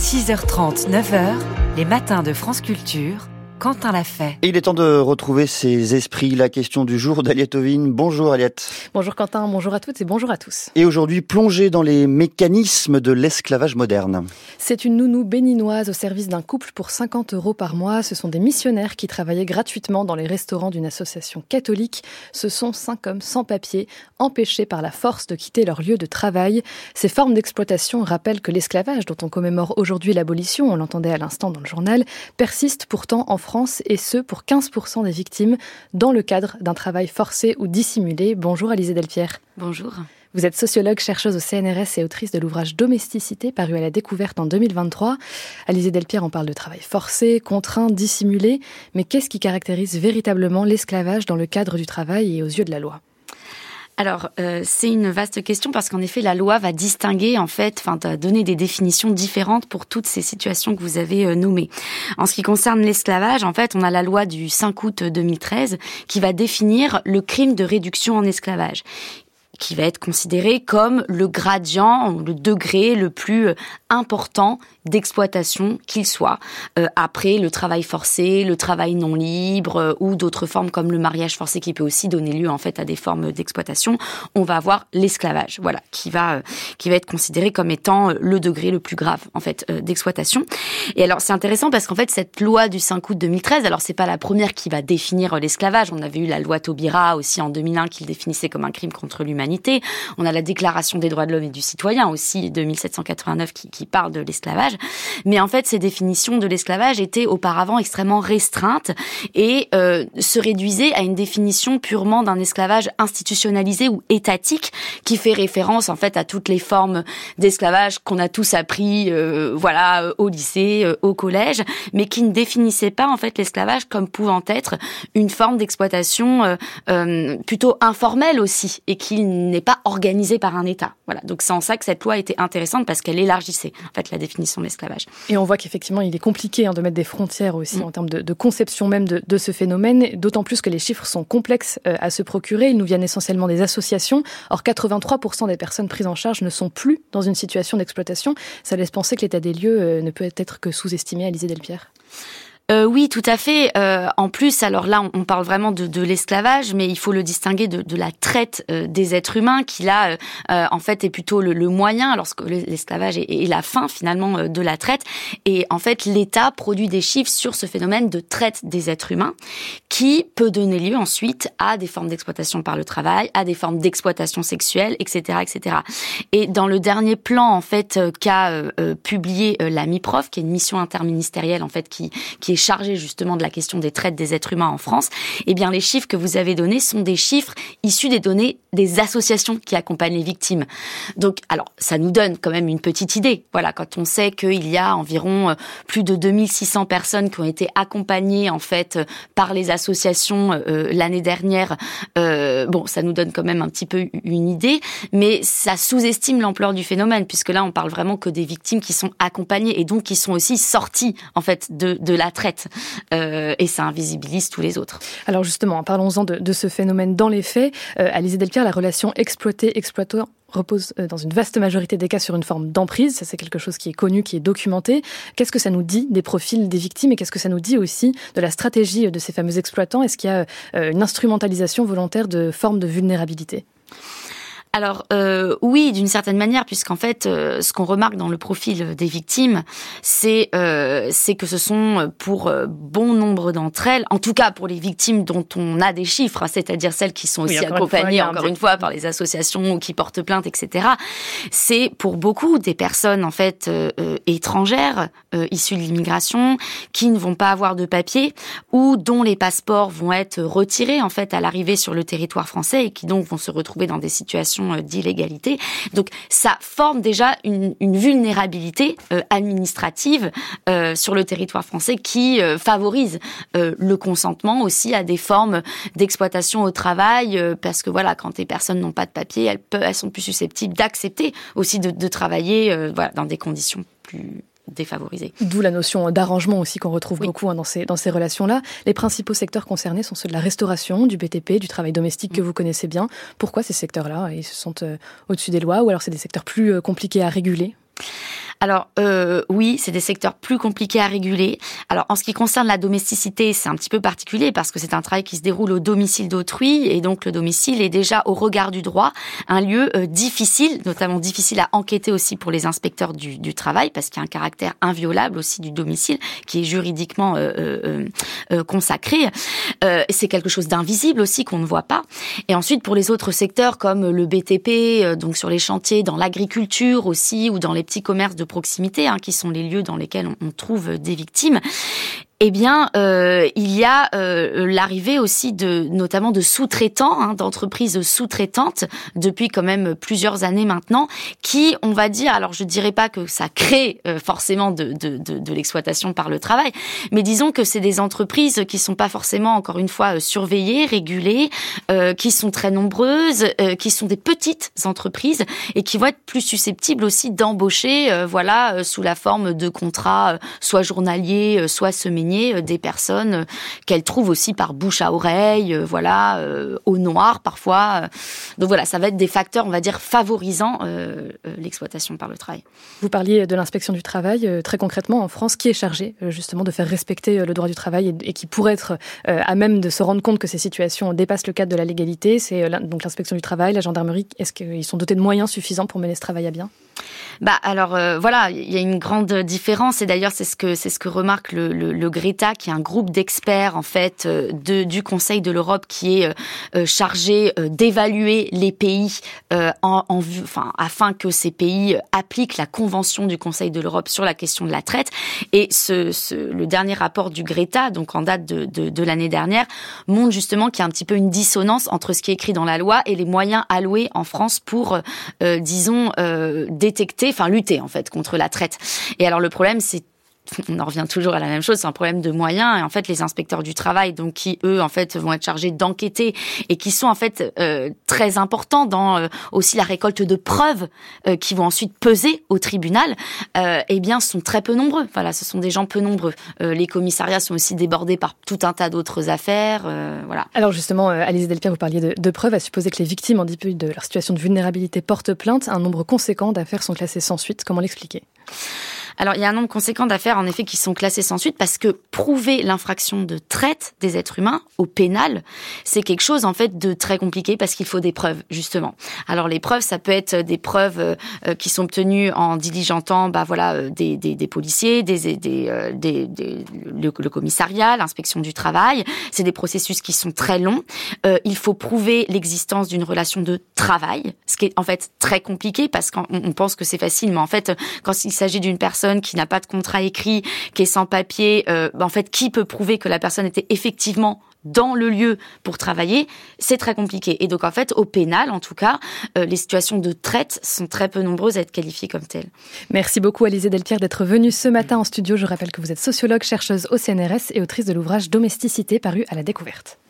6h30, 9h, les matins de France Culture, Quentin l'a fait. Et il est temps de retrouver ses esprits. La question du jour d'Aliette Ovine. Bonjour Aliette. Bonjour Quentin, bonjour à toutes et bonjour à tous. Et aujourd'hui, plongée dans les mécanismes de l'esclavage moderne. C'est une nounou béninoise au service d'un couple pour 50 € par mois. Ce sont des missionnaires qui travaillaient gratuitement dans les restaurants d'une association catholique. Ce sont 5 hommes sans papier, empêchés par la force de quitter leur lieu de travail. Ces formes d'exploitation rappellent que l'esclavage, dont on commémore aujourd'hui l'abolition, on l'entendait à l'instant dans le journal, persiste pourtant en France, et ce pour 15% des victimes, dans le cadre d'un travail forcé ou dissimulé. Bonjour Alizée Delpierre. Bonjour. Vous êtes sociologue, chercheuse au CNRS et autrice de l'ouvrage Domesticité, paru à la Découverte en 2023. Alizée Delpierre, on parle de travail forcé, contraint, dissimulé. Mais qu'est-ce qui caractérise véritablement l'esclavage dans le cadre du travail et aux yeux de la loi ? Alors, c'est une vaste question parce qu'en effet, la loi va distinguer, donner des définitions différentes pour toutes ces situations que vous avez nommées. En ce qui concerne l'esclavage, en fait, on a la loi du 5 août 2013 qui va définir le crime de réduction en esclavage, qui va être considéré comme le gradient, le degré le plus important d'exploitation qu'il soit. Après le travail forcé, le travail non libre ou d'autres formes comme le mariage forcé qui peut aussi donner lieu en fait à des formes d'exploitation, on va avoir l'esclavage, voilà, qui va être considéré comme étant le degré le plus grave en fait d'exploitation. Et alors c'est intéressant parce qu'en fait cette loi du 5 août 2013, alors c'est pas la première qui va définir l'esclavage. On avait eu la loi Taubira aussi en 2001 qui le définissait comme un crime contre l'humanité. On a la Déclaration des droits de l'homme et du citoyen aussi de 1789 qui parle de l'esclavage. Mais en fait, ces définitions de l'esclavage étaient auparavant extrêmement restreintes et se réduisaient à une définition purement d'un esclavage institutionnalisé ou étatique qui fait référence en fait à toutes les formes d'esclavage qu'on a tous appris au lycée, au collège, mais qui ne définissait pas en fait l'esclavage comme pouvant être une forme d'exploitation plutôt informelle aussi et qui n'est pas organisée par un État. Voilà. Donc c'est en ça que cette loi était intéressante parce qu'elle élargissait en fait la définition de l'esclavage. Et on voit qu'effectivement, il est compliqué de mettre des frontières aussi en termes de conception même de ce phénomène, d'autant plus que les chiffres sont complexes à se procurer. Ils nous viennent essentiellement des associations. Or, 83% des personnes prises en charge ne sont plus dans une situation d'exploitation. Ça laisse penser que l'état des lieux ne peut être que sous-estimé, Alizée Delpierre. Oui, tout à fait. En plus, alors là, on parle vraiment de l'esclavage, mais il faut le distinguer de la traite des êtres humains, qui là, en fait, est plutôt le moyen, lorsque l'esclavage est la fin, finalement, de la traite. Et en fait, l'État produit des chiffres sur ce phénomène de traite des êtres humains, qui peut donner lieu ensuite à des formes d'exploitation par le travail, à des formes d'exploitation sexuelle, etc., etc. Et dans le dernier plan, en fait, qu'a publié la MIPROF, qui est une mission interministérielle, en fait, qui est chargé justement de la question des traites des êtres humains en France, eh bien les chiffres que vous avez donnés sont des chiffres issus des données des associations qui accompagnent les victimes. Donc, alors, ça nous donne quand même une petite idée. Voilà, quand on sait qu'il y a environ plus de 2600 personnes qui ont été accompagnées en fait par les associations l'année dernière, ça nous donne quand même un petit peu une idée, mais ça sous-estime l'ampleur du phénomène, puisque là, on parle vraiment que des victimes qui sont accompagnées et donc qui sont aussi sorties en fait de la traite. Et ça invisibilise tous les autres. Alors justement, parlons-en de ce phénomène dans les faits. Alizée Delpierre, la relation exploité-exploitant repose dans une vaste majorité des cas sur une forme d'emprise. Ça, c'est quelque chose qui est connu, qui est documenté. Qu'est-ce que ça nous dit des profils des victimes et qu'est-ce que ça nous dit aussi de la stratégie de ces fameux exploitants ? Est-ce qu'il y a une instrumentalisation volontaire de formes de vulnérabilité ? Alors oui, d'une certaine manière, puisqu'en fait, ce qu'on remarque dans le profil des victimes, c'est que ce sont pour bon nombre d'entre elles, en tout cas pour les victimes dont on a des chiffres, c'est-à-dire celles qui sont aussi accompagnées, encore une fois, par les associations ou qui portent plainte, etc. C'est pour beaucoup des personnes en fait étrangères, issues de l'immigration, qui ne vont pas avoir de papier ou dont les passeports vont être retirés en fait à l'arrivée sur le territoire français et qui donc vont se retrouver dans des situations d'illégalité. Donc, ça forme déjà une vulnérabilité administrative sur le territoire français qui favorise le consentement aussi à des formes d'exploitation au travail parce que voilà, quand les personnes n'ont pas de papier, elles sont plus susceptibles d'accepter aussi de travailler dans des conditions plus défavorisés. D'où la notion d'arrangement aussi qu'on retrouve beaucoup dans ces relations-là. Les principaux secteurs concernés sont ceux de la restauration, du BTP, du travail domestique que vous connaissez bien. Pourquoi ces secteurs-là, ils se sont au-dessus des lois ou alors c'est des secteurs plus compliqués à réguler ? Alors oui, c'est des secteurs plus compliqués à réguler. Alors en ce qui concerne la domesticité, c'est un petit peu particulier parce que c'est un travail qui se déroule au domicile d'autrui et donc le domicile est déjà au regard du droit un lieu difficile, notamment difficile à enquêter aussi pour les inspecteurs du travail parce qu'il y a un caractère inviolable aussi du domicile qui est juridiquement consacré. C'est quelque chose d'invisible aussi qu'on ne voit pas. Et ensuite pour les autres secteurs comme le BTP, donc sur les chantiers, dans l'agriculture aussi ou dans les petits commerces de proximité, qui sont les lieux dans lesquels on trouve des victimes. Eh bien, il y a l'arrivée aussi notamment de sous-traitants, d'entreprises sous-traitantes depuis quand même plusieurs années maintenant, qui, on va dire, alors je dirais pas que ça crée forcément de l'exploitation par le travail, mais disons que c'est des entreprises qui sont pas forcément, encore une fois, surveillées, régulées, qui sont très nombreuses, qui sont des petites entreprises et qui vont être plus susceptibles aussi d'embaucher, sous la forme de contrats, soit journaliers, soit semainiers, des personnes qu'elles trouvent aussi par bouche à oreille, au noir parfois. Donc voilà, ça va être des facteurs, on va dire, favorisant l'exploitation par le travail. Vous parliez de l'inspection du travail. Très concrètement, en France, qui est chargé justement de faire respecter le droit du travail et qui pourrait être à même de se rendre compte que ces situations dépassent le cadre de la légalité? C'est donc l'inspection du travail, la gendarmerie. Est-ce qu'ils sont dotés de moyens suffisants pour mener ce travail à bien? Il y a une grande différence et d'ailleurs c'est ce que remarque le GRETA, qui est un groupe d'experts en fait du Conseil de l'Europe qui est chargé d'évaluer les pays afin que ces pays appliquent la convention du Conseil de l'Europe sur la question de la traite. Et le dernier rapport du GRETA, donc en date de l'année dernière, montre justement qu'il y a un petit peu une dissonance entre ce qui est écrit dans la loi et les moyens alloués en France pour lutter en fait contre la traite. Et alors le problème, on en revient toujours à la même chose, c'est un problème de moyens. Et en fait, les inspecteurs du travail, donc qui eux en fait vont être chargés d'enquêter et qui sont en fait très importants dans aussi la récolte de preuves qui vont ensuite peser au tribunal, sont très peu nombreux. Voilà, ce sont des gens peu nombreux. Les commissariats sont aussi débordés par tout un tas d'autres affaires. Alors justement, Alizée Delpierre, vous parliez de preuves. À supposer que les victimes en début de leur situation de vulnérabilité portent plainte, un nombre conséquent d'affaires sont classées sans suite. Comment l'expliquer ? Alors, il y a un nombre conséquent d'affaires, en effet, qui sont classées sans suite parce que prouver l'infraction de traite des êtres humains au pénal, c'est quelque chose, en fait, de très compliqué parce qu'il faut des preuves, justement. Alors, les preuves, ça peut être des preuves qui sont obtenues en diligentant, des policiers, le commissariat, l'inspection du travail. C'est des processus qui sont très longs. Il faut prouver l'existence d'une relation de travail, ce qui est, en fait, très compliqué parce qu'on pense que c'est facile, mais en fait, quand il s'agit d'une personne qui n'a pas de contrat écrit, qui est sans papier, qui peut prouver que la personne était effectivement dans le lieu pour travailler, c'est très compliqué. Et donc, en fait, au pénal, en tout cas, les situations de traite sont très peu nombreuses à être qualifiées comme telles. Merci beaucoup, Alizée Delpierre, d'être venue ce matin en studio. Je rappelle que vous êtes sociologue, chercheuse au CNRS et autrice de l'ouvrage Domesticité, paru à La Découverte.